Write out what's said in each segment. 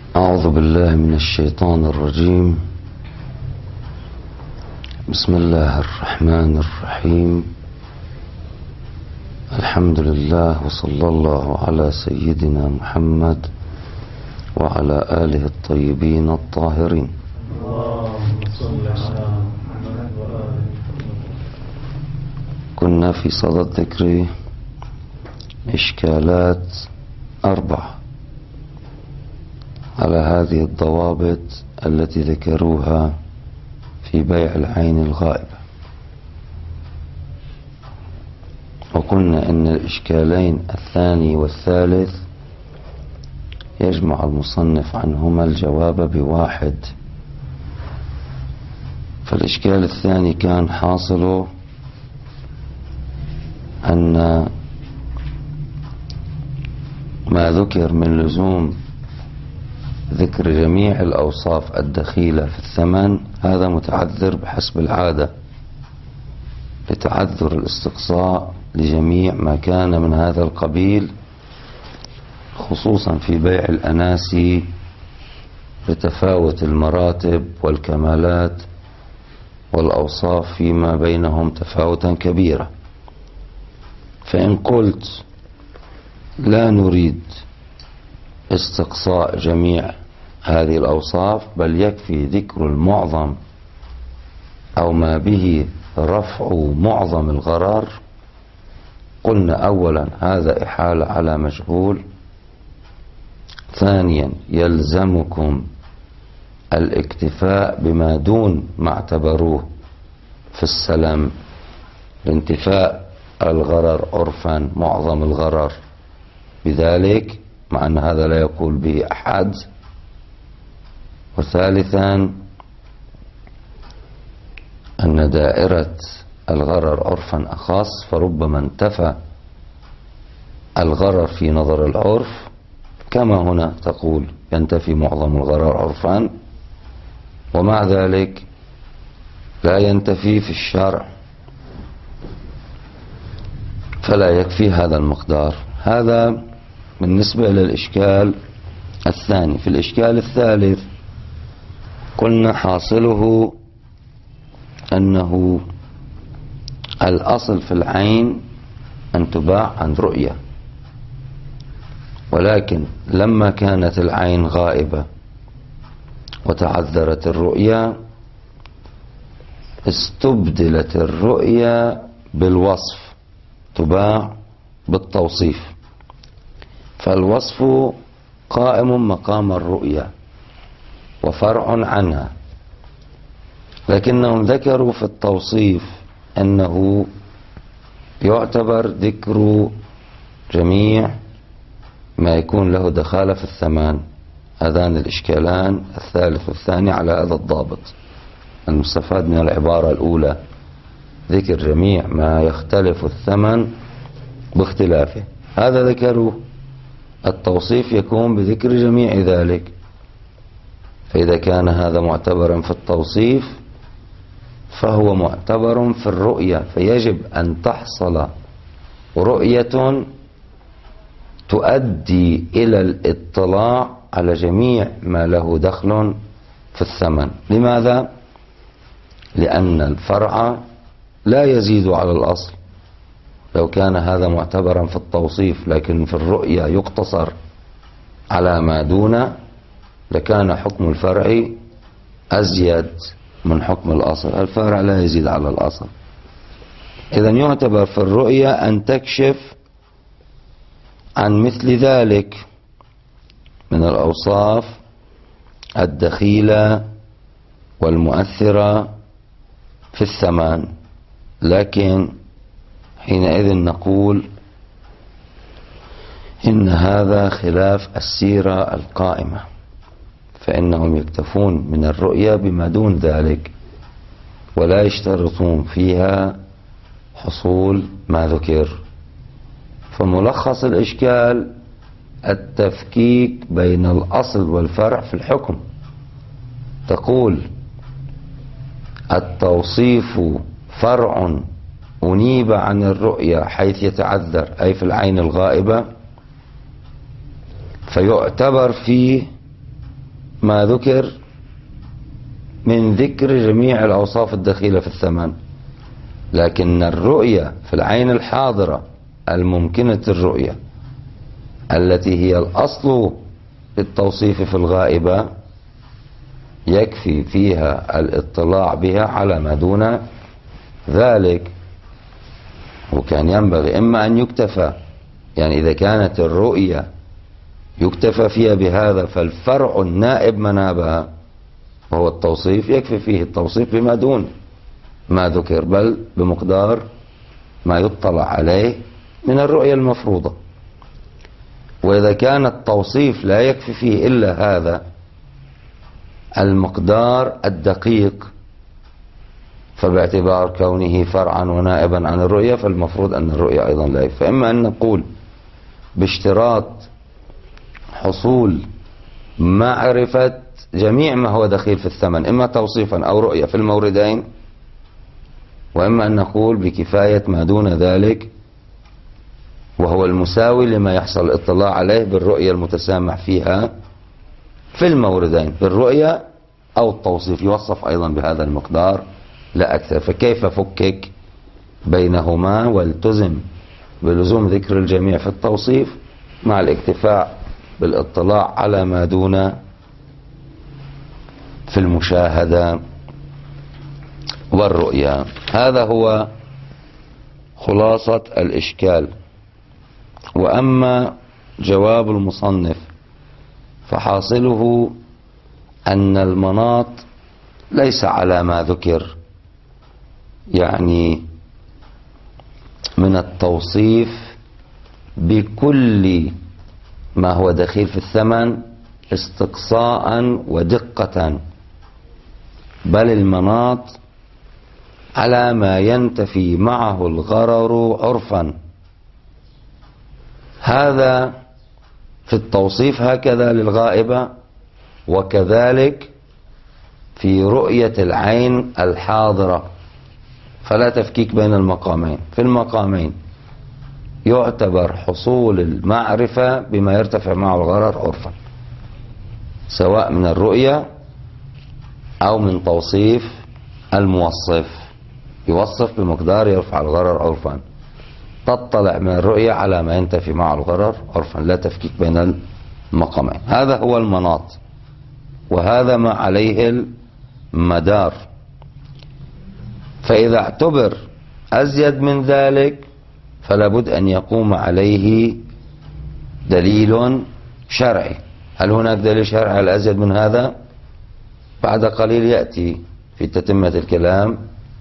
أعوذ بالله من الشيطان الرجيم. بسم الله الرحمن الرحيم. الحمد لله وصلى الله على سيدنا محمد وعلى آله الطيبين الطاهرين. كنا في صدد ذكر إشكالات 4 على هذه الضوابط التي ذكروها في بيع العين الغائبة، وقلنا أن الإشكالين الثاني والثالث يجمع المصنف عنهما الجواب بواحد. فالإشكال الثاني كان حاصله أن ما ذكر من لزوم ذكر جميع الأوصاف الدخيلة في الثمن هذا متعذر بحسب العادة، لتعذر الاستقصاء لجميع ما كان من هذا القبيل، خصوصا في بيع الأناسي لتفاوت المراتب والكمالات والأوصاف فيما بينهم تفاوتا كبيرا. فإن قلت لا نريد استقصاء جميع هذه الأوصاف بل يكفي ذكر المعظم أو ما به رفع معظم الغرر، قلنا أولا هذا إحالة على مجهول، ثانيا يلزمكم الاكتفاء بما دون ما اعتبروه في السلم لانتفاء الغرر عرفا معظم الغرر بذلك، مع أن هذا لا يقول به أحد. وثالثا أن دائرة الغرر عرفا أخص، فربما انتفى الغرر في نظر العرف كما هنا تقول ينتفي معظم الغرر عرفا، ومع ذلك لا ينتفي في الشرع، فلا يكفي هذا المقدار. هذا بالنسبة للإشكال الثاني. في الإشكال الثالث قلنا حاصله أنه الأصل في العين أن تباع عن رؤية، ولكن لما كانت العين غائبة وتعذرت الرؤية استبدلت الرؤية بالوصف، تباع بالتوصيف، فالوصف قائم مقام الرؤية وفرع عنها، لكنهم ذكروا في التوصيف أنه يعتبر ذكر جميع ما يكون له دخالة في الثمن. هذان الإشكالان الثالث والثاني على هذا الضابط المستفاد من العبارة الأولى، ذكر جميع ما يختلف الثمن باختلافه. هذا ذكروا التوصيف يكون بذكر جميع ذلك، فإذا كان هذا معتبرا في التوصيف فهو معتبر في الرؤية، فيجب أن تحصل رؤية تؤدي إلى الاطلاع على جميع ما له دخل في الثمن. لماذا؟ لأن الفرع لا يزيد على الأصل. لو كان هذا معتبرا في التوصيف لكن في الرؤية يقتصر على ما دون لكان حكم الفرع أزيد من حكم الأصل. الفرع لا يزيد على الأصل. إذن يعتبر في الرؤية أن تكشف عن مثل ذلك من الأوصاف الدخيلة والمؤثرة في الثمن، لكن حينئذ نقول إن هذا خلاف السيرة القائمة، فإنهم يكتفون من الرؤية بما دون ذلك ولا يشترطون فيها حصول ما ذكر. فملخص الإشكال التفكيك بين الأصل والفرع في الحكم. تقول التوصيف فرع أنيب عن الرؤية حيث يتعذر، أي في العين الغائبة، فيعتبر فيه ما ذكر من ذكر جميع الأوصاف الدخيلة في الثمن، لكن الرؤية في العين الحاضرة الممكنة الرؤية التي هي الأصل للتوصيف في الغائبة يكفي فيها الاطلاع بها على ما دون ذلك. وكان ينبغي إما أن يكتفى، يعني إذا كانت الرؤية يكتفى فيها بهذا فالفرع النائب منابها وهو التوصيف يكفي فيه التوصيف بما دون ما ذكر، بل بمقدار ما يطلع عليه من الرؤية المفروضة. وإذا كان التوصيف لا يكفي فيه إلا هذا المقدار الدقيق، فباعتبار كونه فرعا ونائبا عن الرؤية فالمفروض أن الرؤية أيضا لا يكفي. فإما أن نقول باشتراط حصول معرفة جميع ما هو دخيل في الثمن إما توصيفا أو رؤية في الموردين، وإما أن نقول بكفاية ما دون ذلك وهو المساوي لما يحصل الاطلاع عليه بالرؤية المتسامح فيها في الموردين، بالرؤية أو التوصيف يوصف أيضا بهذا المقدار لا أكثر. فكيف فكك بينهما والتزم بلزوم ذكر الجميع في التوصيف مع الاكتفاء بالاطلاع على ما دون في المشاهدة والرؤية. هذا هو خلاصة الإشكال. وأما جواب المصنف فحاصله أن المناط ليس على ما ذكر، يعني من التوصيف بكل ما هو دخيل في الثمن استقصاء ودقة، بل المناط على ما ينتفي معه الغرر عرفا. هذا في التوصيف هكذا للغائبة، وكذلك في رؤية العين الحاضرة، فلا تفكيك بين المقامين. في المقامين يعتبر حصول المعرفة بما يرتفع معه الغرر عرفا، سواء من الرؤية أو من توصيف الموصف، يوصف بمقدار يرفع الغرر عرفا، تطلع من الرؤية على ما ينتفي معه الغرر عرفا، لا تفكيك بين المقامين. هذا هو المناط، وهذا ما عليه المدار. فإذا اعتبر أزيد من ذلك فلا بد أن يقوم عليه دليل شرعي. هل هناك دليل شرعي على أزيد من هذا؟ بعد قليل يأتي في تتمة الكلام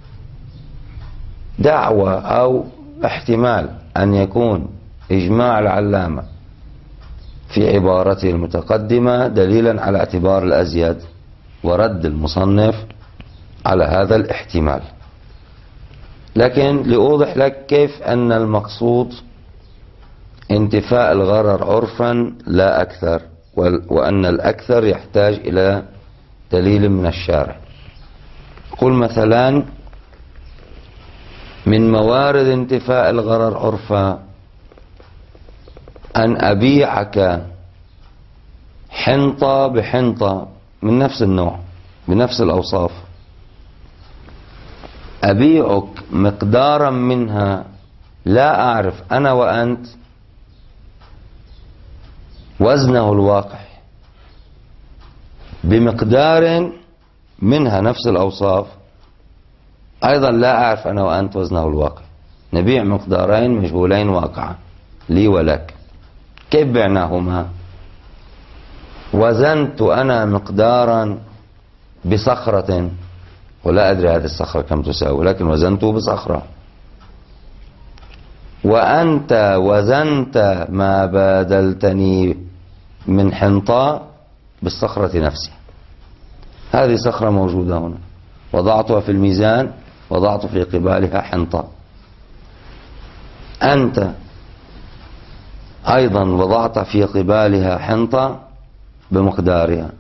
دعوة أو احتمال أن يكون إجماع العلامة في عبارته المتقدمة دليلا على اعتبار الأزيد، ورد المصنف على هذا الاحتمال. لكن لأوضح لك كيف أن المقصود انتفاء الغرر عرفا لا أكثر، وأن الأكثر يحتاج إلى دليل من الشارع. قل مثلا من موارد انتفاء الغرر عرفا أن أبيعك حنطة بحنطة من نفس النوع بنفس الأوصاف، أبيعك مقدارا منها لا أعرف أنا وأنت وزنه الواقع بمقدار منها نفس الأوصاف أيضا لا أعرف أنا وأنت وزنه الواقع. نبيع مقدارين مجهولين واقعا لي ولك، كيف بعناهما؟ وزنت أنا مقدارا بصخرة ولا أدري هذه الصخرة كم تساوي، لكن وزنته بصخرة، وأنت وزنت ما بادلتني من حنطة بالصخرة نفسها. هذه صخرة موجودة هنا، وضعتها في الميزان، وضعت في قبالها حنطة. أنت أيضا وضعت في قبالها حنطة بمقدارها.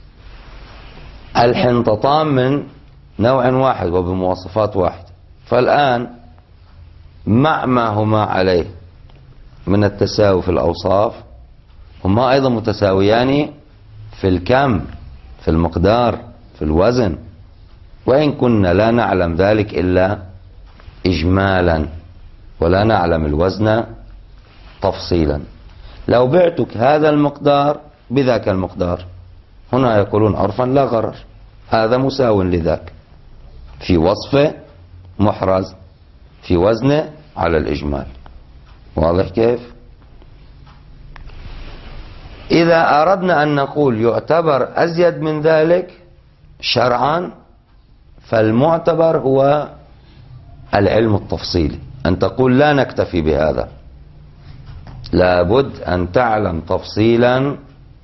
الحنطتان من نوع واحد وبمواصفات واحدة، فالآن مع ما هما عليه من التساوي في الأوصاف هما أيضا متساويان في الكم في المقدار في الوزن، وإن كنا لا نعلم ذلك إلا إجمالا ولا نعلم الوزن تفصيلا. لو بعتك هذا المقدار بذاك المقدار، هنا يقولون عرفا لا غرر، هذا مساو لذاك في وصفه محرز، في وزنه على الإجمال. واضح كيف؟ إذا أردنا أن نقول يعتبر أزيد من ذلك شرعا، فالمعتبر هو العلم التفصيلي، أن تقول لا نكتفي بهذا، لابد أن تعلم تفصيلا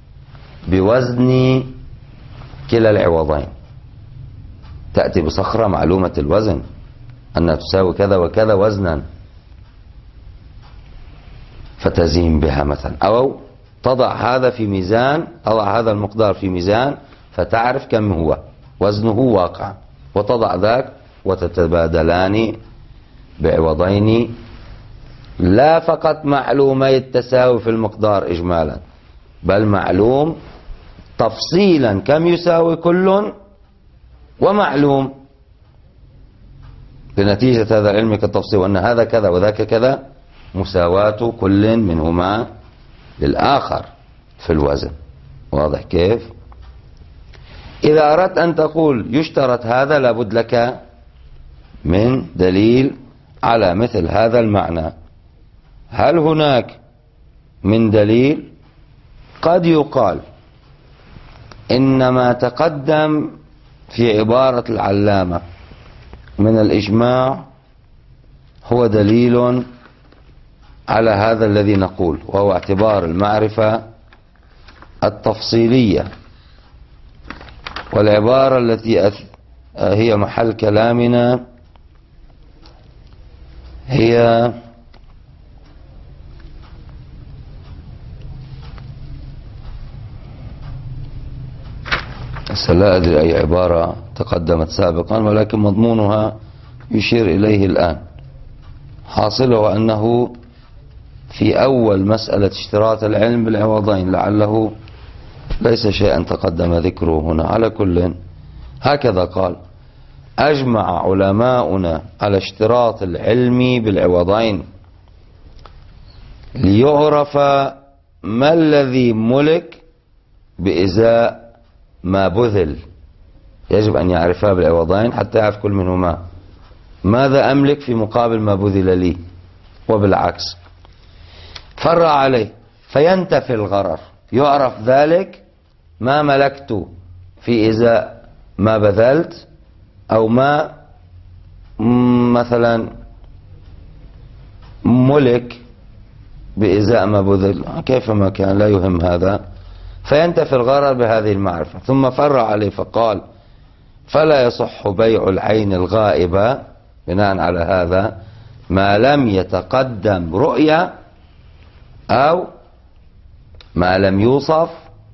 بوزن كلا العوضين. تأتي بصخرة معلومة الوزن أنها تساوي كذا وكذا وزنا، فتزين بها مثلا، أو تضع هذا في ميزان، تضع هذا المقدار في ميزان فتعرف كم هو وزنه واقعا، وتضع ذاك وتتبادلان بعوضين لا فقط معلومي التساوي في المقدار إجمالا، بل معلوم تفصيلا كم يساوي كل، ومعلوم بنتيجة هذا العلم كالتفصيل وأن هذا كذا وذاك كذا، مساواة كل منهما للآخر في الوزن. واضح كيف؟ إذا أردت أن تقول يشترط هذا، لابد لك من دليل على مثل هذا المعنى. هل هناك من دليل؟ قد يقال إنما تقدم في عبارة العلامة من الإجماع هو دليل على هذا الذي نقول، وهو اعتبار المعرفة التفصيلية. والعبارة التي هي محل كلامنا هي لا أدري أي عبارة تقدمت سابقا، ولكن مضمونها يشير إليه الآن. حاصله أنه في أول مسألة اشتراط العلم بالعوضين، لعله ليس شيئا تقدم ذكره هنا. على كل هكذا قال: أجمع علماؤنا على اشتراط العلم بالعوضين ليعرف ما الذي ملك بإزاء ما بذل. يجب أن يعرفها بالعوضين حتى يعرف كل منهما ماذا أملك في مقابل ما بذل لي، وبالعكس. فرع عليه فينتفي الغرر، يعرف ذلك ما ملكت في إزاء ما بذلت، أو ما مثلا ملك بإزاء ما بذل، كيفما كان لا يهم هذا، فينتفي الغرر بهذه المعرفة. ثم فرع عليه فقال: فلا يصح بيع العين الغائبة بناء على هذا ما لم يتقدم رؤية أو ما لم يوصف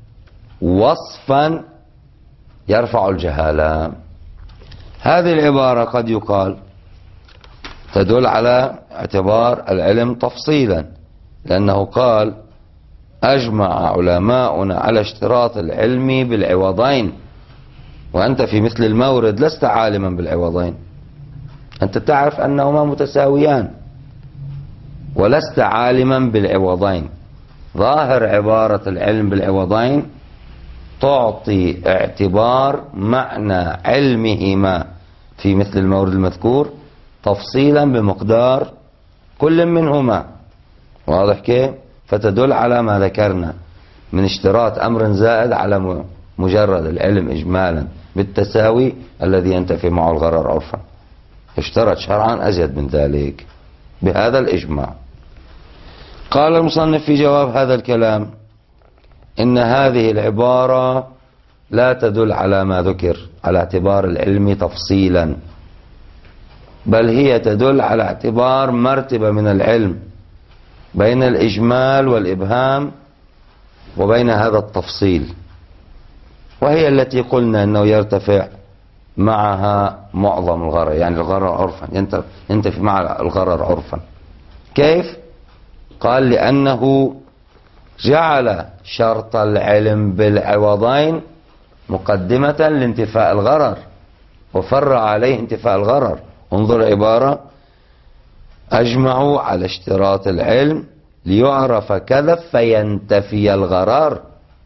وصفا يرفع الجهالة. هذه العبارة قد يقال تدل على اعتبار العلم تفصيلا، لأنه قال: أجمع علماؤنا على اشتراط العلم بالعوضين. وأنت في مثل المورد لست عالما بالعوضين، أنت تعرف أنهما متساويان ولست عالما بالعوضين. ظاهر عبارة العلم بالعوضين تعطي اعتبار معنى علمهما في مثل المورد المذكور تفصيلا بمقدار كل منهما. واضح كيف؟ فتدل على ما ذكرنا من اشتراط أمر زائد على مجرد العلم إجمالا بالتساوي الذي ينتفي معه الغرر عرفا. اشترط شرعا أزيد من ذلك بهذا الإجماع. قال المصنف في جواب هذا الكلام: إن هذه العبارة لا تدل على ما ذكر على اعتبار العلم تفصيلا، بل هي تدل على اعتبار مرتبة من العلم بين الإجمال والإبهام وبين هذا التفصيل، وهي التي قلنا أنه يرتفع معها معظم الغرر، يعني الغرر عرفا ينتفي مع الغرر عرفا. كيف؟ قال: لأنه جعل شرط العلم بالعوضين مقدمة لانتفاء الغرر، وفرع عليه انتفاء الغرر. انظر عبارة: أجمعوا على اشتراط العلم ليعرف كذا فينتفي الغرر.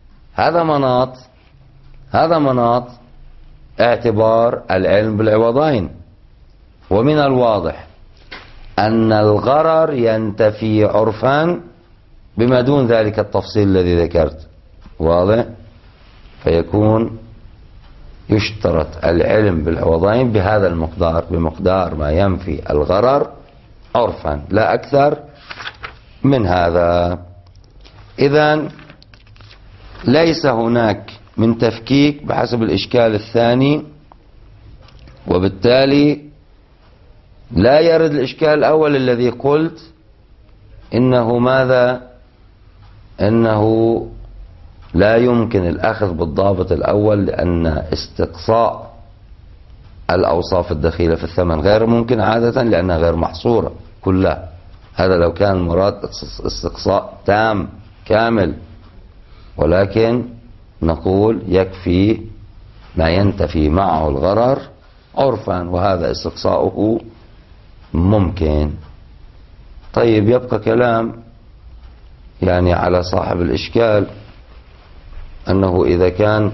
هذا مناط اعتبار العلم بالعوضين. ومن الواضح أن الغرر ينتفي عرفا بما دون ذلك التفصيل الذي ذكرت. واضح؟ فيكون يشترط العلم بالعوضين بهذا المقدار، بمقدار ما ينفي الغرر عرفا، لا أكثر من هذا. إذن ليس هناك من تفكيك بحسب الإشكال الثاني، وبالتالي لا يرد الإشكال الأول الذي قلت إنه ماذا؟ إنه لا يمكن الأخذ بالضابط الأول، لأن استقصاء الأوصاف الدخيلة في الثمن غير ممكن عادة، لأنها غير محصورة كلها. هذا لو كان مراد استقصاء تام كامل، ولكن نقول يكفي ما ينتفي معه الغرر عرفا، وهذا استقصاؤه ممكن. طيب، يبقى كلام يعني على صاحب الإشكال أنه إذا كان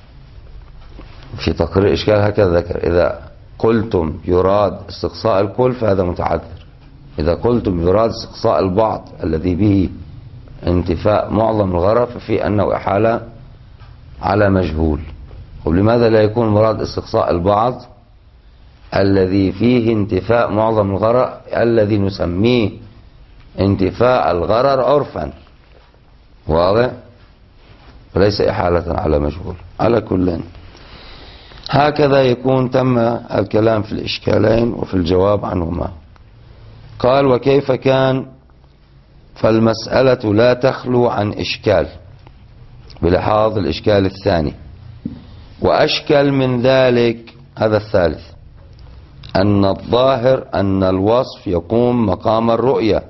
في تقرير الإشكال هكذا ذكر: إذا قلتم يراد استقصاء الكل فهذا متعذر، إذا قلتم يراد استقصاء البعض الذي به انتفاء معظم الغرر ففي أنه إحالة على مجهول. ولماذا لا يكون مراد استقصاء البعض الذي فيه انتفاء معظم الغرر الذي نسميه انتفاء الغرر عرفا؟ واضح؟ وليس إحالة على مجهول. على كل هكذا يكون تم الكلام في الإشكالين وفي الجواب عنهما. قال: وكيف كان؟ فالمسألة لا تخلو عن إشكال بلحاظ الإشكال الثاني. وأشكل من ذلك هذا الثالث: أن الظاهر أن الوصف يقوم مقام الرؤية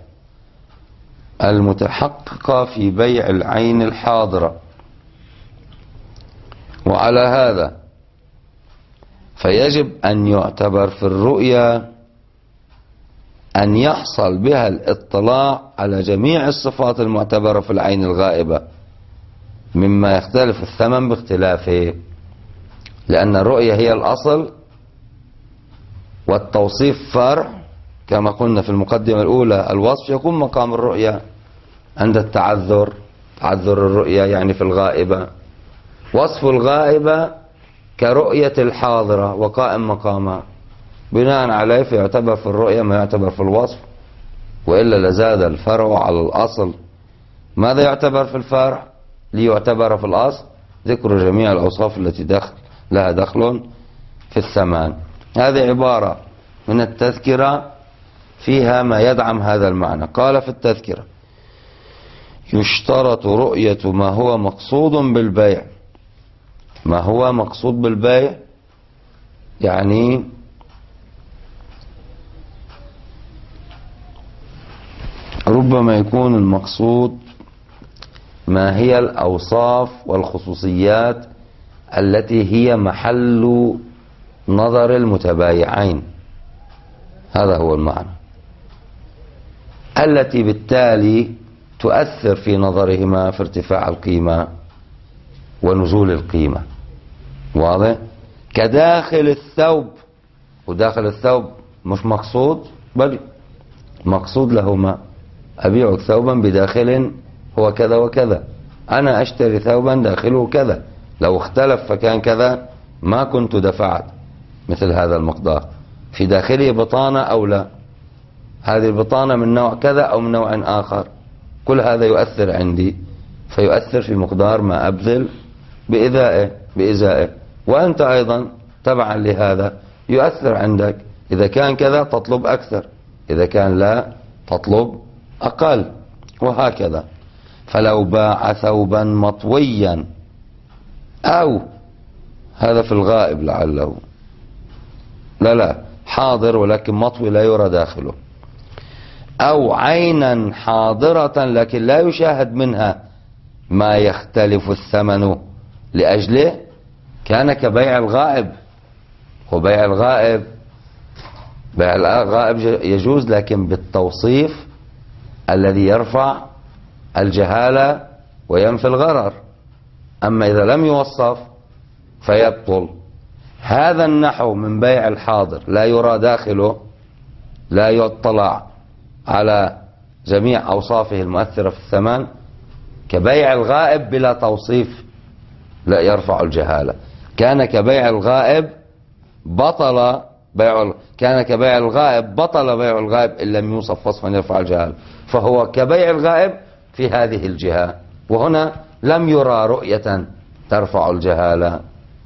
المتحققة في بيع العين الحاضرة، وعلى هذا فيجب أن يعتبر في الرؤية أن يحصل بها الاطلاع على جميع الصفات المعتبرة في العين الغائبة، مما يختلف الثمن باختلافه، لأن الرؤية هي الأصل والتوصيف فرع. كما قلنا في المقدمة الأولى: الوصف يقوم مقام الرؤية عند التعذر، تعذر الرؤية يعني في الغائبة. وصف الغائبة كرؤية الحاضرة وقائم مقامها، بناء عليه فيعتبر في الرؤية ما يعتبر في الوصف، وإلا لزاد الفرع على الأصل. ماذا يعتبر في الفرع ليعتبر في الأصل؟ ذكر جميع الأوصاف التي لها دخل في الثمان. هذه عبارة من التذكرة فيها ما يدعم هذا المعنى. قال في التذكرة: يشترط رؤية ما هو مقصود بالبيع. ما هو مقصود بالبيع يعني ربما يكون المقصود ما هي الأوصاف والخصوصيات التي هي محل نظر المتبايعين. هذا هو المعنى، التي بالتالي تؤثر في نظرهما في ارتفاع القيمة ونزول القيمة. واضح؟ كداخل الثوب، وداخل الثوب مش مقصود، بل مقصود لهما. أبيعك ثوبا بداخل هو كذا وكذا، أنا أشتري ثوبا داخله كذا، لو اختلف فكان كذا ما كنت دفعت مثل هذا المقدار. في داخله بطانة أو لا، هذه البطانة من نوع كذا أو من نوع آخر، كل هذا يؤثر عندي، فيؤثر في مقدار ما أبذل بإزائه. وأنت أيضا تبعا لهذا يؤثر عندك، إذا كان كذا تطلب أكثر، إذا كان لا تطلب أقل، وهكذا. فلو باع ثوبا مطويا، أو هذا في الغائب لعله، لا حاضر ولكن مطوي لا يرى داخله، أو عينا حاضرة لكن لا يشاهد منها ما يختلف الثمن لأجله، كان كبيع الغائب. وبيع الغائب، بيع الغائب يجوز لكن بالتوصيف الذي يرفع الجهالة وينفي الغرر. أما إذا لم يوصف فيبطل. هذا النحو من بيع الحاضر لا يرى داخله، لا يطلع على جميع أوصافه المؤثرة في الثمن، كبيع الغائب بلا توصيف لا يرفع الجهالة. كان كبيع الغائب بطل بيع، كان كبيع الغائب بطل بيع الغائب إن لم يوصف وصفا يرفع الجهالة، فهو كبيع الغائب في هذه الجهة. وهنا لم يرى رؤية ترفع الجهالة.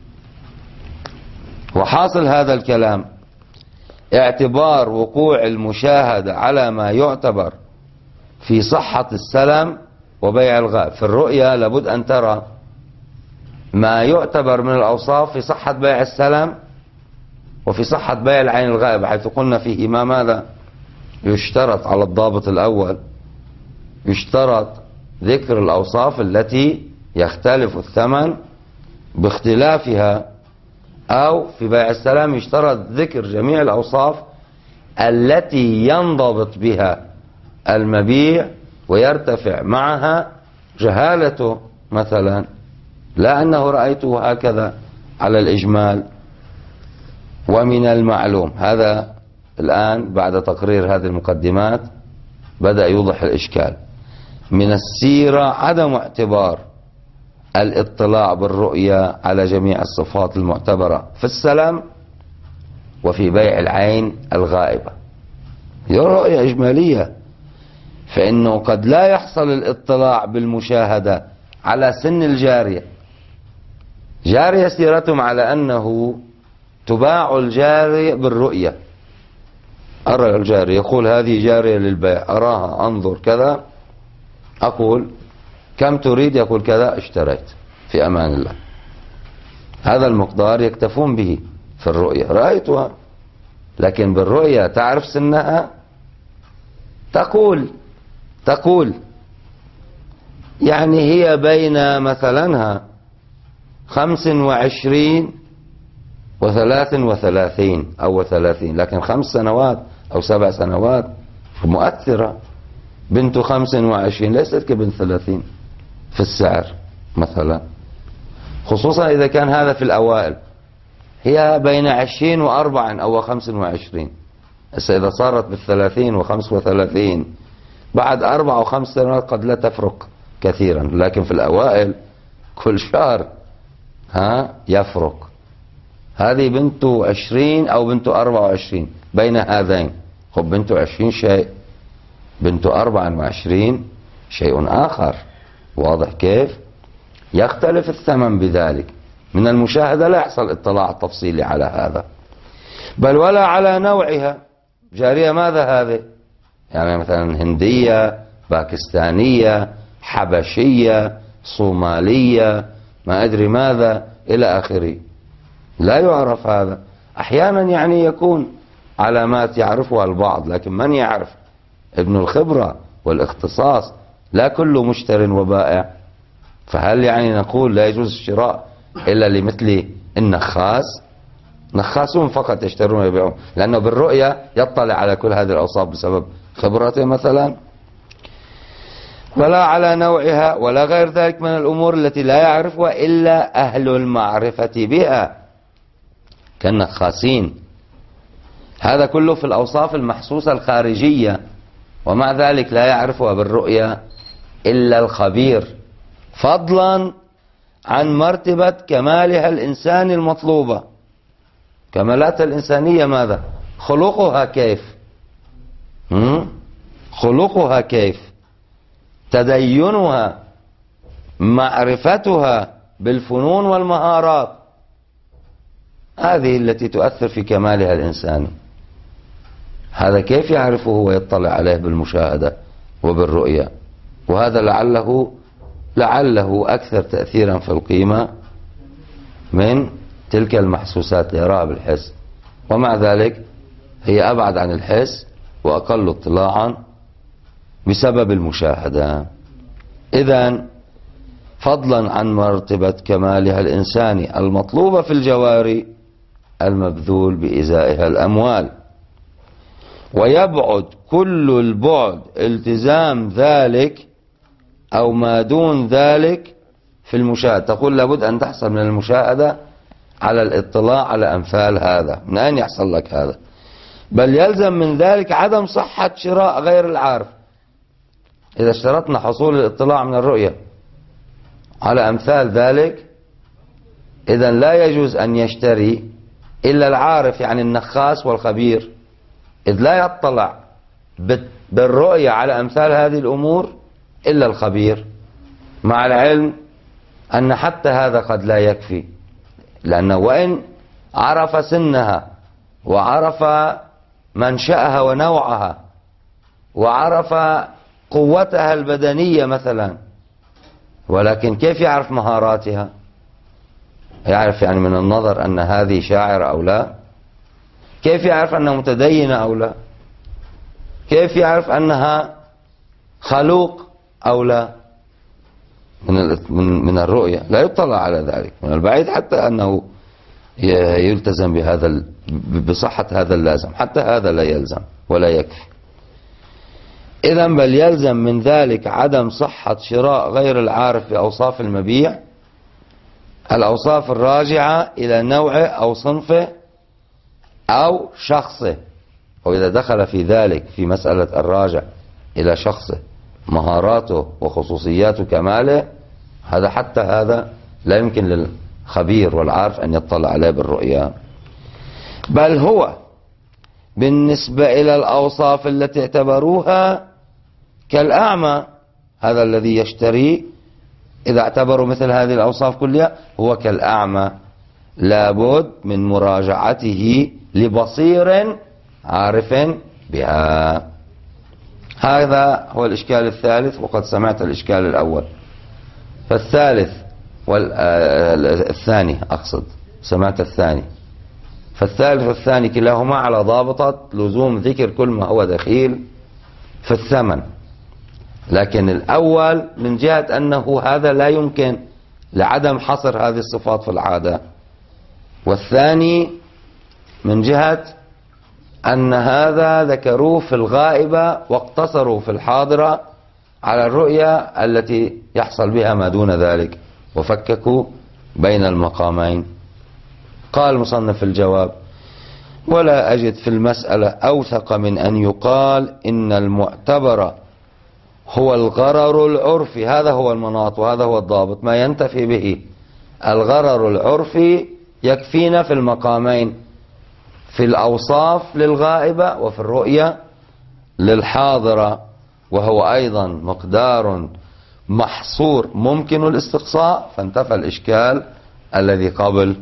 وحاصل هذا الكلام اعتبار وقوع المشاهدة على ما يعتبر في صحة السلم وبيع الغائب. في الرؤية لابد أن ترى ما يعتبر من الأوصاف في صحة بيع السلم وفي صحة بيع العين الغائبة، حيث قلنا فيهما ماذا؟ يشترط على الضابط الأول، يشترط ذكر الأوصاف التي يختلف الثمن باختلافها، أو في بيع السلام يشترط ذكر جميع الأوصاف التي ينضبط بها المبيع ويرتفع معها جهالته، مثلا لا أنه رأيته هكذا على الإجمال. ومن المعلوم، هذا الآن بعد تقرير هذه المقدمات بدأ يوضح الإشكال. من السيرة عدم اعتبار الاطلاع بالرؤية على جميع الصفات المعتبرة في السلم وفي بيع العين الغائبة. هي رؤية إجمالية، فإنه قد لا يحصل الاطلاع بالمشاهدة على سن الجارية. جارية سيرتهم على أنه تباع الجارية بالرؤية. أرى الجارية، يقول هذه جارية للبيع، أراها أنظر كذا، أقول كم تريد؟ يقول كذا، اشتريت في أمان الله. هذا المقدار يكتفون به في الرؤية، رأيتها. لكن بالرؤية تعرف سنها، تقول يعني هي بين مثلا 25 و33 أو 30، لكن 5 سنوات أو 7 سنوات مؤثرة. بنت 25 ليست كبنت 30 في السعر مثلا، خصوصا إذا كان هذا في الأوائل. هي بين 20 و4 أو 25. إذا صارت بال30 و35 بعد 4 أو 5 سنوات قد لا تفرق كثيرا، لكن في الأوائل كل شهر يفرق. هذه بنت 20 أو بنت 24 بين هذين. خب بنت 20 شيء، بنت 24 شيء آخر. واضح كيف؟ يختلف الثمن بذلك. من المشاهدة لا يحصل اطلاع تفصيلي على هذا، بل ولا على نوعها. جارية ماذا هذه؟ يعني مثلا هندية، باكستانية، حبشية، صومالية، ما أدري ماذا إلى آخره، لا يعرف هذا. أحيانا يعني يكون علامات يعرفها البعض، لكن من يعرف؟ ابن الخبرة والاختصاص، لا كل مشتر وبائع. فهل يعني نقول لا يجوز الشراء إلا لمثل النخاس؟ نخاسون فقط يشترون ويبيعون، لأنه بالرؤية يطلع على كل هذه الأوصاف بسبب خبرته مثلا. ولا على نوعها ولا غير ذلك من الأمور التي لا يعرفها إلا أهل المعرفة بها كالنخاسين. هذا كله في الأوصاف المحسوسة الخارجية، ومع ذلك لا يعرفها بالرؤية إلا الخبير، فضلا عن مرتبة كمالها الإنسان المطلوبة. كمالات الإنسانية ماذا؟ خلقها كيف؟ خلقها كيف؟ تدينها، معرفتها بالفنون والمهارات، هذه التي تؤثر في كمالها الإنساني. هذا كيف يعرفه ويطلع عليه بالمشاهدة وبالرؤية؟ وهذا لعله أكثر تأثيرا في القيمة من تلك المحسوسات يراها بالحس، ومع ذلك هي أبعد عن الحس وأقل اطلاعا بسبب المشاهدة. إذن فضلا عن مرتبة كمالها الإنساني المطلوبة في الجواري المبذول بإزائها الأموال. ويبعد كل البعد التزام ذلك أو ما دون ذلك في المشاهدة. تقول لابد أن تحصل من المشاهدة على الاطلاع على أمثال هذا. من أين يحصل لك هذا؟ بل يلزم من ذلك عدم صحة شراء غير العارف. إذا اشترطنا حصول الاطلاع من الرؤية على أمثال ذلك، إذن لا يجوز أن يشتري إلا العارف، يعني النخاس والخبير، إذ لا يطلع بالرؤية على أمثال هذه الأمور إلا الخبير، مع العلم أن حتى هذا قد لا يكفي، لأنه وإن عرف سنها وعرف منشأها ونوعها وعرف قوتها البدنية مثلا، ولكن كيف يعرف مهاراتها؟ يعرف يعني من النظر أن هذه شاعرة أو لا؟ كيف يعرف أنها متدينة أو لا؟ كيف يعرف أنها خلوق أو لا؟ من الرؤية لا يطلع على ذلك. من البعيد حتى أنه يلتزم بهذا بصحة هذا اللازم، حتى هذا لا يلزم ولا يكفي. إذن بل يلزم من ذلك عدم صحة شراء غير العارف بأوصاف المبيع، الأوصاف الراجعة إلى نوعه أو صنفه أو شخصه. وإذا دخل في ذلك في مسألة الراجع إلى شخصه، مهاراته وخصوصيات كماله، هذا حتى هذا لا يمكن للخبير والعارف أن يطلع عليه بالرؤيا. بل هو بالنسبة إلى الأوصاف التي اعتبروها كالأعمى، هذا الذي يشتري إذا اعتبروا مثل هذه الأوصاف كلها هو كالأعمى، لابد من مراجعته لبصير عارف بها. هذا هو الإشكال الثالث، وقد سمعت الإشكال الأول. فالثالث الثاني أقصد، سمعت الثاني. فالثالث والثاني كلاهما على ضابطة لزوم ذكر كل ما هو دخيل في الثمن، لكن الأول من جهة أنه هذا لا يمكن لعدم حصر هذه الصفات في العادة، والثاني من جهة أن هذا ذكروه في الغائبة واقتصروا في الحاضرة على الرؤية التي يحصل بها ما دون ذلك، وفككوا بين المقامين. قال المصنف في الجواب: ولا أجد في المسألة أوثق من أن يقال إن المعتبر هو الغرر العرفي. هذا هو المناط وهذا هو الضابط، ما ينتفي به الغرر العرفي يكفينا في المقامين، في الأوصاف للغائبة وفي الرؤية للحاضرة، وهو أيضا مقدار محصور ممكن الاستقصاء، فانتفى الإشكال الذي قبل.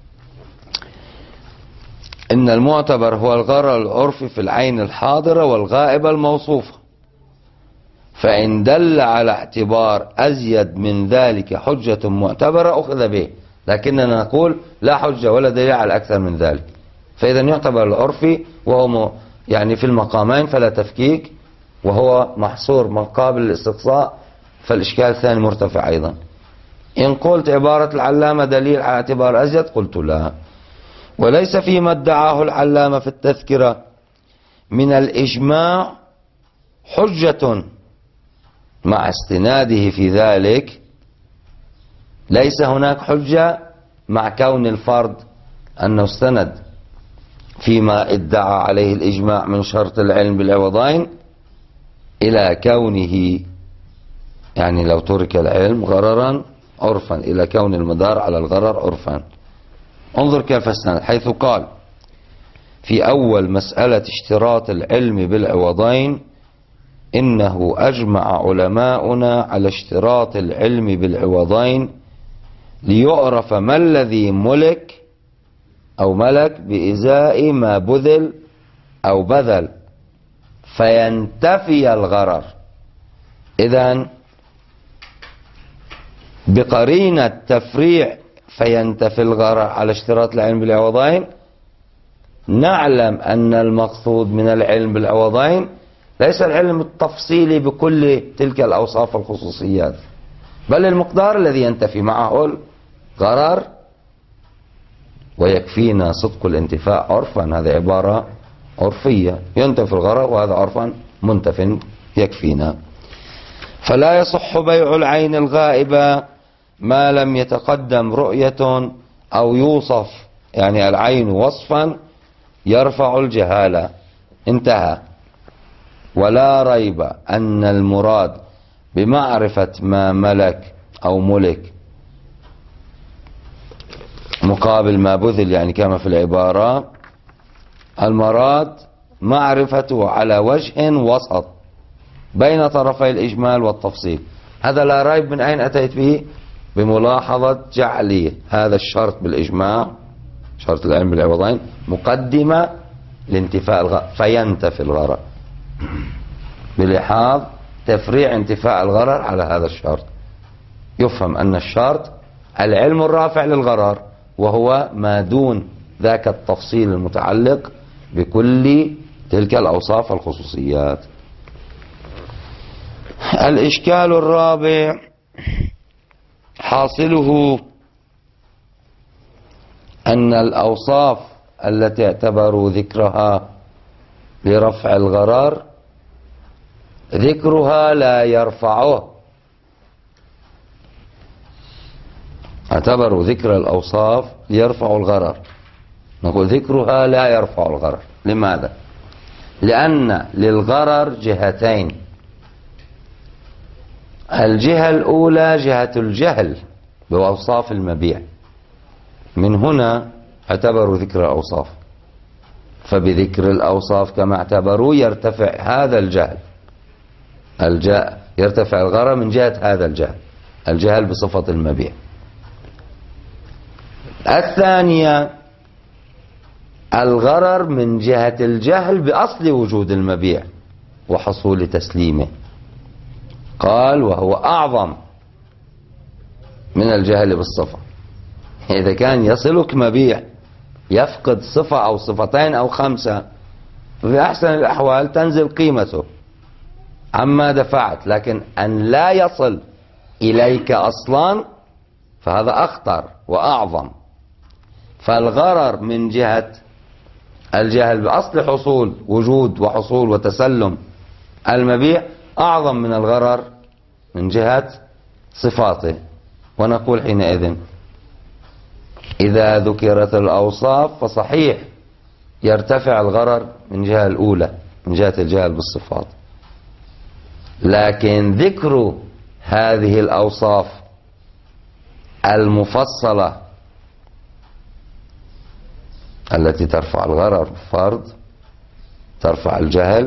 إن المعتبر هو الغرر العرفي في العين الحاضرة والغائبة الموصوفة، فإن دل على اعتبار أزيد من ذلك حجة معتبرة أخذ به، لكننا نقول لا حجة ولا دليل على أكثر من ذلك. فإذا يعتبر العرفي وهو يعني في المقامين فلا تفكيك، وهو محصور من قابل الاستقصاء، فالإشكال الثاني مرتفع أيضا. إن قلت عبارة العلامة دليل على اعتبار أزيد، قلت لا، وليس فيما ادعاه العلامة في التذكرة من الإجماع حجة مع استناده في ذلك. ليس هناك حجة مع كون الفرد أنه استند فيما ادعى عليه الإجماع من شرط العلم بالعوضين إلى كونه، يعني لو ترك العلم غررا عرفا، إلى كون المدار على الغرر عرفا. انظر كيف استند، حيث قال في أول مسألة اشتراط العلم بالعوضين: إنه أجمع علماؤنا على اشتراط العلم بالعوضين ليعرف ما الذي ملك أو ملك بإزاء ما بذل أو بذل فينتفي الغرر. إذن بقرينة تفريع فينتفي الغرر على اشتراط العلم بالعوضين نعلم أن المقصود من العلم بالعوضين ليس العلم التفصيلي بكل تلك الأوصاف والخصوصيات، بل المقدار الذي ينتفي معه الغرر، ويكفينا صدق الانتفاء عرفا. هذه عبارة عرفية، ينتفي الغرر وهذا عرفا منتف يكفينا. فلا يصح بيع العين الغائبة ما لم يتقدم رؤية أو يوصف، يعني العين وصفا يرفع الجهالة. انتهى. ولا ريب أن المراد بمعرفة ما ملك أو ملك مقابل ما بذل، يعني كما في العبارة، المراد معرفته على وجه وسط بين طرفي الإجمال والتفصيل. هذا لا ريب من أين أتيت به؟ بملاحظة جعل هذا الشرط بالإجماع، شرط العلم بالعوضين، مقدمة لانتفاء الغرر، فينتفي الغرر بلحاظ تفريع انتفاء الغرر على هذا الشرط. يفهم أن الشرط العلم الرافع للغرر، وهو ما دون ذاك التفصيل المتعلق بكل تلك الأوصاف والخصوصيات. الإشكال الرابع حاصله أن الأوصاف التي اعتبروا ذكرها لرفع الغرر ذكرها لا يرفعه. اعتبروا ذكر الأوصاف ليرفعوا الغرر، نقول ذكرها لا يرفع الغرر. لماذا؟ لأن للغرر جهتين. الجهة الأولى جهة الجهل بأوصاف المبيع، من هنا اعتبروا ذكر الأوصاف، فبذكر الأوصاف كما اعتبروا يرتفع هذا الجهل، يرتفع الغرر من جهة هذا الجهل، الجهل بصفة المبيع. الثانية الغرر من جهة الجهل بأصل وجود المبيع وحصول تسليمه. قال وهو أعظم من الجهل بالصفة. إذا كان يصلك مبيع يفقد صفة أو صفتين أو خمسة، في أحسن الأحوال تنزل قيمته عما دفعت، لكن أن لا يصل إليك أصلا فهذا أخطر وأعظم. فالغرر من جهة الجهل بأصل حصول وجود وحصول وتسلم المبيع أعظم من الغرر من جهة صفاته. ونقول حينئذ إذا ذكرت الأوصاف فصحيح يرتفع الغرر من جهة الأولى، من جهة الجهل بالصفات، لكن ذكر هذه الأوصاف المفصلة التي ترفع الغرر فرض، ترفع الجهل،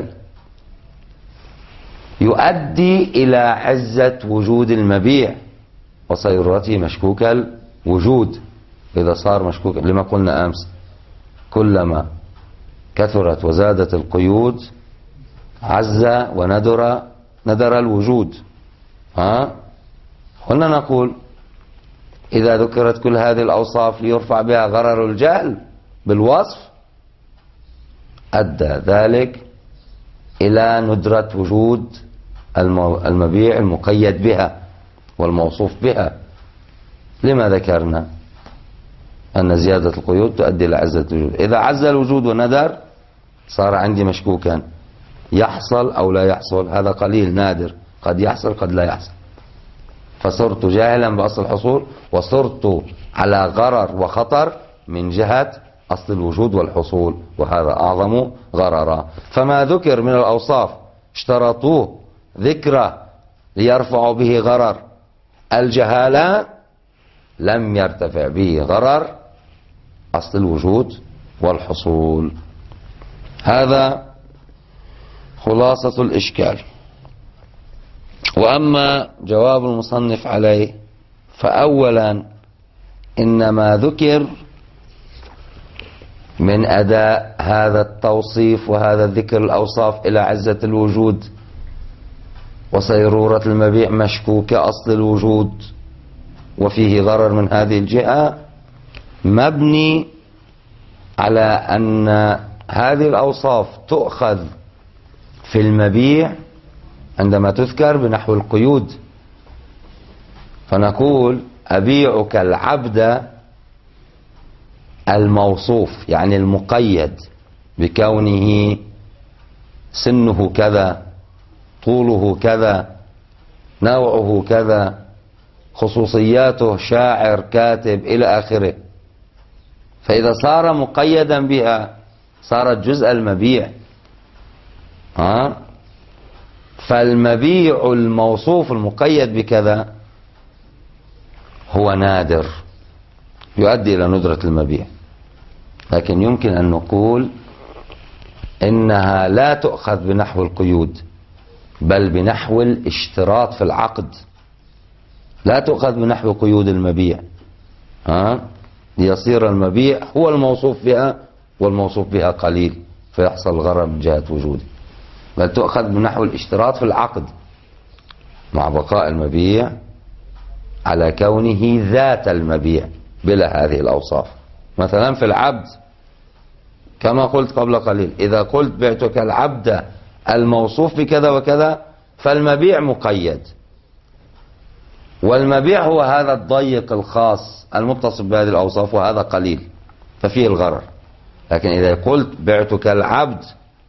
يؤدي إلى عزة وجود المبيع وصيرورته مشكوك الوجود. إذا صار مشكوك، لما قلنا أمس كلما كثرت وزادت القيود عز ندر الوجود. قلنا نقول إذا ذكرت كل هذه الأوصاف ليرفع بها غرر الجهل بالوصف أدى ذلك إلى ندرة وجود المبيع المقيد بها والموصوف بها. لما ذكرنا أن زيادة القيود تؤدي إلى عزة الوجود. إذا عز الوجود وندر صار عندي مشكوكا، يحصل أو لا يحصل، هذا قليل نادر، قد يحصل قد لا يحصل. فصرت جاهلا بأصل الحصول وصرت على غرر وخطر من جهة أصل الوجود والحصول، وهذا أعظم غررا. فما ذكر من الأوصاف اشترطوه ذكره ليرفعوا به غرر الجهالة، لم يرتفع به غرر أصل الوجود والحصول. هذا خلاصة الإشكال. وأما جواب المصنف عليه فأولا إنما ذكر من أداء هذا التوصيف وهذا الذكر الأوصاف إلى عزة الوجود وصيرورة المبيع مشكوك أصل الوجود وفيه غرر من هذه الجهة، مبني على أن هذه الأوصاف تؤخذ في المبيع عندما تذكر بنحو القيود، فنقول أبيعك العبد الموصوف، يعني المقيد بكونه سنه كذا، طوله كذا، نوعه كذا، خصوصياته شاعر كاتب إلى آخره. فإذا صار مقيدا بها صارت جزء المبيع. فالمبيع الموصوف المقيد بكذا هو نادر، يؤدي إلى ندرة المبيع. لكن يمكن أن نقول إنها لا تؤخذ بنحو القيود، بل بنحو الاشتراط في العقد. لا تؤخذ بنحو قيود المبيع، ليصير المبيع هو الموصوف بها، والموصوف بها قليل فيحصل الغرر من جهة وجوده، بل تؤخذ بنحو الاشتراط في العقد مع بقاء المبيع على كونه ذات المبيع بلا هذه الأوصاف. مثلا في العبد كما قلت قبل قليل، إذا قلت بعتك العبد الموصوف بكذا وكذا فالمبيع مقيد، والمبيع هو هذا الضيق الخاص المتصف بهذه الأوصاف، وهذا قليل ففيه الغرر. لكن إذا قلت بعتك العبد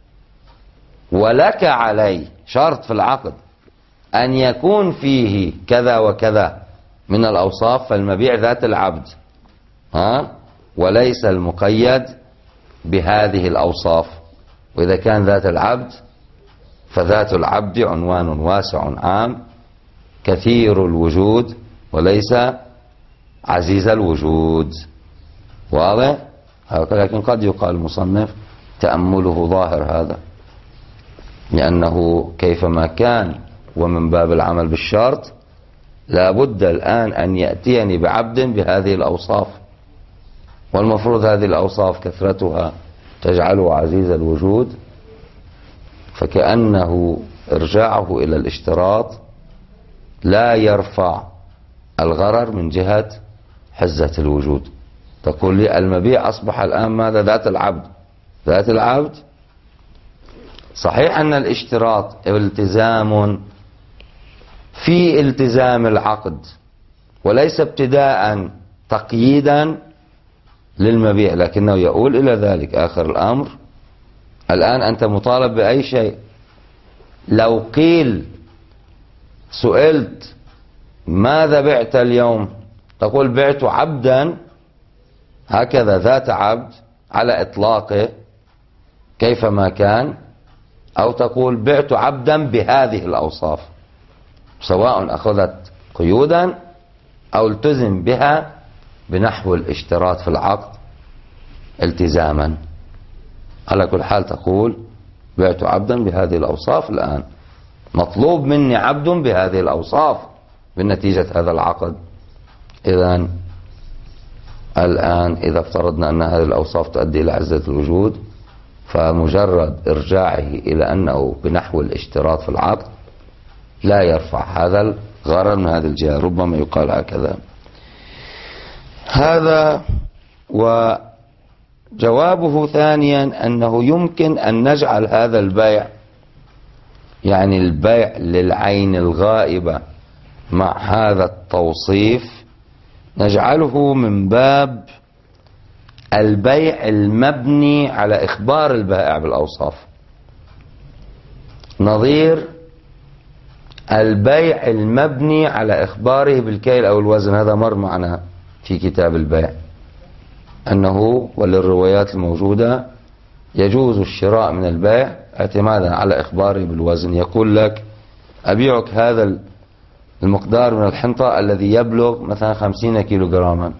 ولك علي، شرط في العقد أن يكون فيه كذا وكذا من الأوصاف، فالمبيع ذات العبد وليس المقيد بهذه الأوصاف. وإذا كان ذات العبد فذات العبد عنوان واسع عام كثير الوجود وليس عزيز الوجود. واضح؟ لكن قد يقال المصنف تأمله ظاهر هذا، لأنه كيفما كان ومن باب العمل بالشرط لا بد الآن أن يأتيني بعبد بهذه الأوصاف، والمفروض هذه الأوصاف كثرتها تجعله عزيز الوجود، فكأنه إرجاعه إلى الاشتراط لا يرفع الغرر من جهة حزة الوجود. تقول لي المبيع أصبح الآن ماذا؟ ذات العبد. ذات العبد صحيح أن الاشتراط التزام في التزام العقد وليس ابتداء تقييدا للمبيع، لكنه يؤول إلى ذلك آخر الأمر. الآن أنت مطالب بأي شيء. لو قيل سئلت ماذا بعت اليوم، تقول بعت عبدا هكذا ذات عبد على إطلاقه كيفما كان، أو تقول بعت عبدا بهذه الأوصاف، سواء أخذت قيودا أو التزم بها بنحو الاشتراط في العقد التزاما. على كل حال تقول بعت عبدا بهذه الأوصاف، الآن مطلوب مني عبد بهذه الأوصاف بنتيجة هذا العقد. إذن الآن إذا افترضنا أن هذه الأوصاف تؤدي إلى عزة الوجود، فمجرد إرجاعه إلى أنه بنحو الاشتراط في العقد لا يرفع هذا الغرر من هذه الجهة. ربما يقال هكذا. هذا. وجوابه ثانيا أنه يمكن أن نجعل هذا البيع، يعني البيع للعين الغائبة مع هذا التوصيف، نجعله من باب البيع المبني على إخبار البائع بالأوصاف، نظير البيع المبني على إخباره بالكيل أو الوزن. هذا مر معنا في كتاب البيع أنه وللروايات الموجودة يجوز الشراء من البيع اعتمادا على إخباره بالوزن. يقول لك أبيعك هذا المقدار من الحنطة الذي يبلغ مثلا 50 كيلوغراما.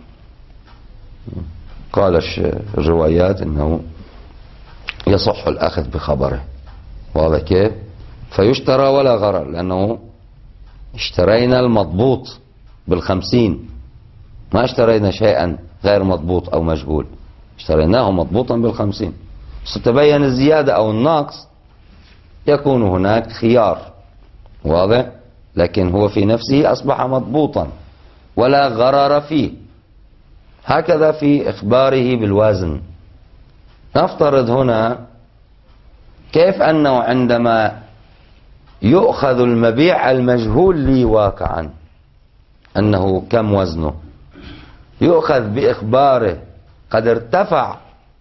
قال الروايات أنه يصح الأخذ بخبره. واضح كيف؟ فيشترى ولا غرر، لأنه اشترينا المضبوط بال50، ما اشترينا شيئا غير مضبوط أو مجهول، اشتريناه مضبوطا بال50. ستبين الزيادة أو النقص يكون هناك خيار. واضح؟ لكن هو في نفسه أصبح مضبوطا ولا غرر فيه. هكذا في إخباره بالوزن. نفترض هنا كيف أنه عندما يؤخذ المبيع المجهول لي واقعا، أنه كم وزنه، يؤخذ بإخباره قد ارتفع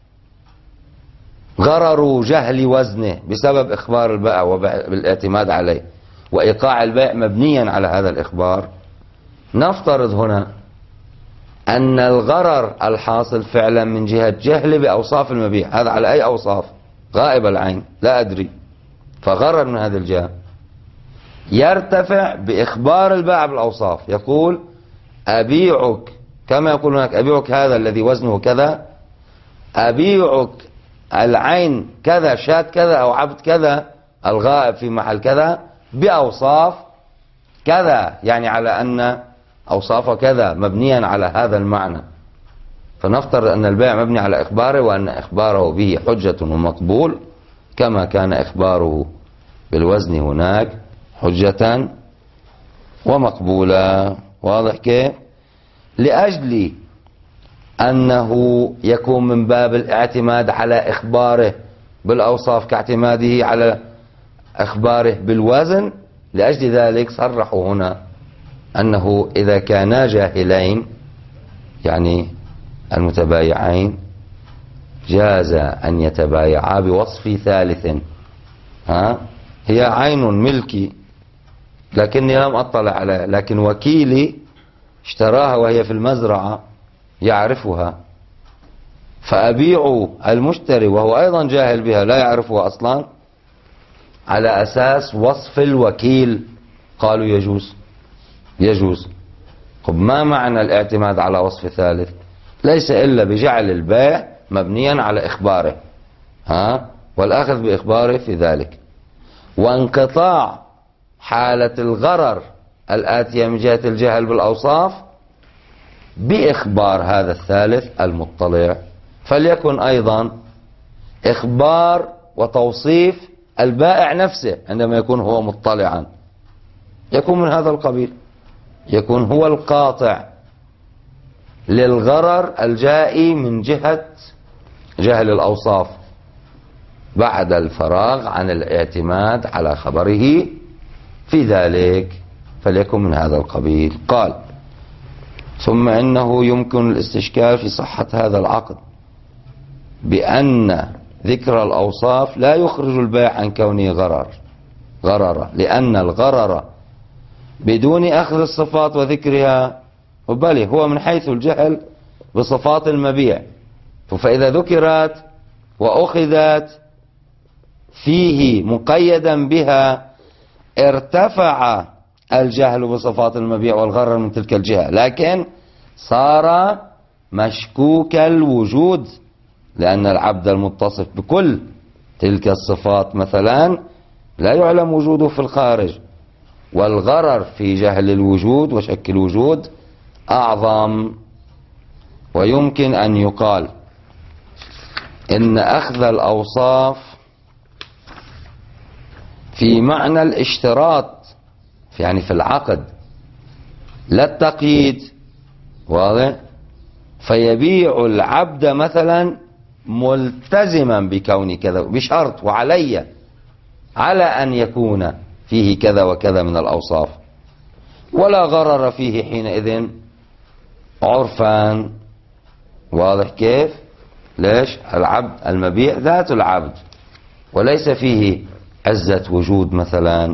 غرر جهل وزنه بسبب إخبار البائع وبالاعتماد عليه وإيقاع البائع مبنيا على هذا الإخبار. نفترض هنا أن الغرر الحاصل فعلا من جهة جهل بأوصاف المبيع، هذا على أي أوصاف؟ غائب العين لا أدري، فغرر من هذه الجهة، يرتفع بإخبار البائع بالأوصاف، يقول أبيعك كما يقول هناك أبيعك هذا الذي وزنه كذا، أبيعك العين كذا، شاة كذا أو عبد كذا، الغائب في محل كذا بأوصاف كذا، يعني على أن أوصاف كذا مبنيا على هذا المعنى. فنفترض أن البيع مبني على إخباره، وأن إخباره به حجة ومقبول كما كان إخباره بالوزن هناك حجة ومقبولة. واضح كيف؟ لأجل أنه يكون من باب الاعتماد على إخباره بالأوصاف كاعتماده على إخباره بالوزن، لأجل ذلك صرحوا هنا أنه إذا كانا جاهلين يعني المتبايعين جاز أن يتبايعا بوصف ثالث. هي عين ملكي لكني لم أطلع عليها، لكن وكيلي اشتراها وهي في المزرعة يعرفها، فأبيع المشتري وهو أيضا جاهل بها لا يعرفها أصلا على أساس وصف الوكيل. قالوا يجوز. طب ما معنى الاعتماد على وصف ثالث؟ ليس إلا بجعل البيع مبنيا على إخباره والأخذ بإخباره في ذلك، وانقطاع حالة الغرر الآتية من جهة الجهل بالأوصاف بإخبار هذا الثالث المطلع. فليكن أيضا إخبار وتوصيف البائع نفسه عندما يكون هو مطلعا، يكون من هذا القبيل، يكون هو القاطع للغرر الجائي من جهة جهل الأوصاف بعد الفراغ عن الاعتماد على خبره في ذلك، فليكن من هذا القبيل. قال ثم إنه يمكن الاستشكال في صحة هذا العقد بأن ذكر الأوصاف لا يخرج البيع عن كونه غرر، لأن الغرر بدون أخذ الصفات وذكرها بل هو من حيث الجهل بصفات المبيع، فإذا ذكرت وأخذت فيه مقيدا بها ارتفع الجهل بصفات المبيع والغرر من تلك الجهة، لكن صار مشكوك الوجود، لأن العبد المتصف بكل تلك الصفات مثلا لا يعلم وجوده في الخارج، والغرر في جهل الوجود وشك الوجود أعظم. ويمكن أن يقال إن أخذ الأوصاف في معنى الاشتراط يعني في العقد لا التقييد، واضح؟ فيبيع العبد مثلا ملتزما بكون كذا بشرط وعلي على أن يكون فيه كذا وكذا من الأوصاف، ولا غرر فيه حينئذ عرفا. واضح كيف؟ ليش؟ العبد المبيع ذات العبد وليس فيه عزة وجود مثلا.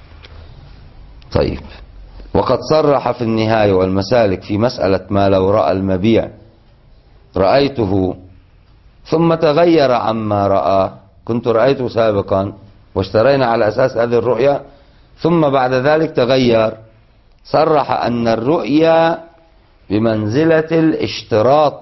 طيب، وقد صرح في النهاية والمسالك في مسألة ما لو رأى المبيع رأيته ثم تغير عما رأى، كنت رأيته سابقا واشترينا على أساس هذه الرؤية ثم بعد ذلك تغير، صرح أن الرؤيا بمنزلة الاشتراط،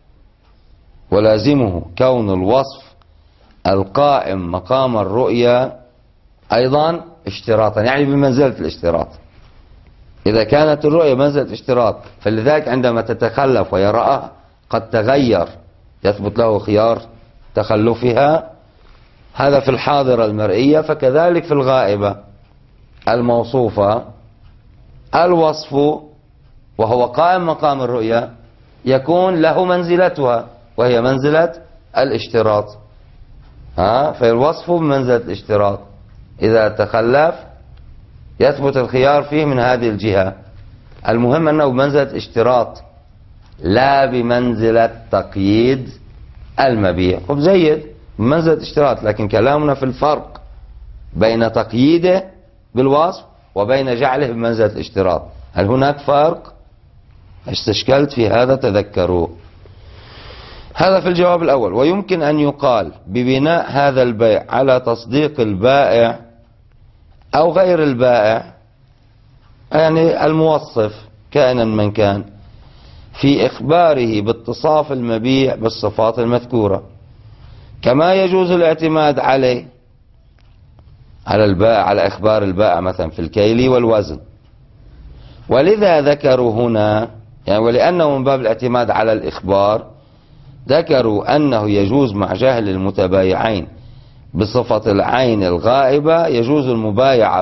ولازمه كون الوصف القائم مقام الرؤيا أيضا اشتراطا، يعني بمنزلة الاشتراط. إذا كانت الرؤيا بمنزلة اشتراط فلذلك عندما تتخلف ويراه قد تغير يثبت له خيار تخلفها، هذا في الحاضرة المرئية. فكذلك في الغائبة الموصوفة الوصف وهو قائم مقام الرؤيا يكون له منزلتها وهي منزلة الاشتراط. فالوصف بمنزلة الاشتراط، إذا تخلف يثبت الخيار فيه من هذه الجهة المهم أنه بمنزلة اشتراط لا بمنزلة تقييد المبيع. وبزيد بمنزلة اشتراط، لكن كلامنا في الفرق بين تقييده بالوصف وبين جعله بمنزلة الاشتراط. هل هناك فرق؟ استشكلت في هذا تذكروا. هذا في الجواب الأول. ويمكن أن يقال ببناء هذا البيع على تصديق البائع أو غير البائع، يعني الموصف كائنا من كان، في إخباره باتصاف المبيع بالصفات المذكورة، كما يجوز الاعتماد عليه على البائع، على إخبار البائع مثلا في الكيل والوزن. ولذا ذكروا هنا، يعني ولأنه من باب الاعتماد على الإخبار، ذكروا أنه يجوز مع جهل المتبايعين بصفة العين الغائبة، يجوز المبايعة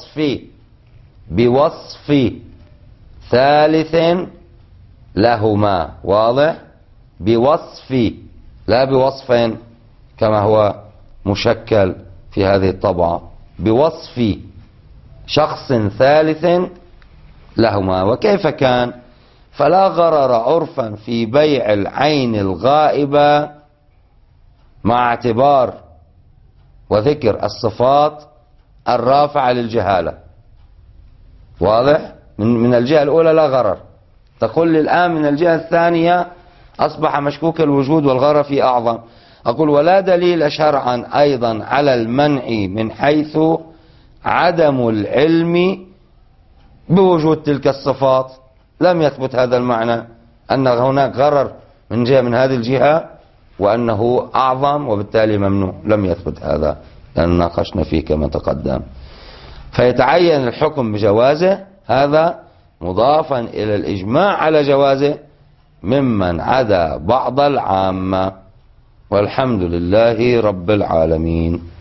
بوصف ثالث لهما. واضح؟ بوصف، لا بوصف كما هو مشكل في هذه الطبعة، بوصف شخص ثالث لهما. وكيف كان؟ فلا غرر عرفا في بيع العين الغائبة مع اعتبار وذكر الصفات الرافعة للجهالة. واضح؟ من الجهة الأولى لا غرر. تقول لي الآن من الجهة الثانية أصبح مشكوك الوجود والغرر فيه أعظم. أقول ولا دليل شرعا أيضا على المنع من حيث عدم العلم بوجود تلك الصفات. لم يثبت هذا المعنى أن هناك غرر من هذه الجهة وأنه أعظم وبالتالي ممنوع. لم يثبت هذا، لأن ناقشنا فيه كما تقدم. فيتعين الحكم بجوازه، هذا مضافا إلى الإجماع على جوازه ممن عدا بعض العامة. والحمد لله رب العالمين.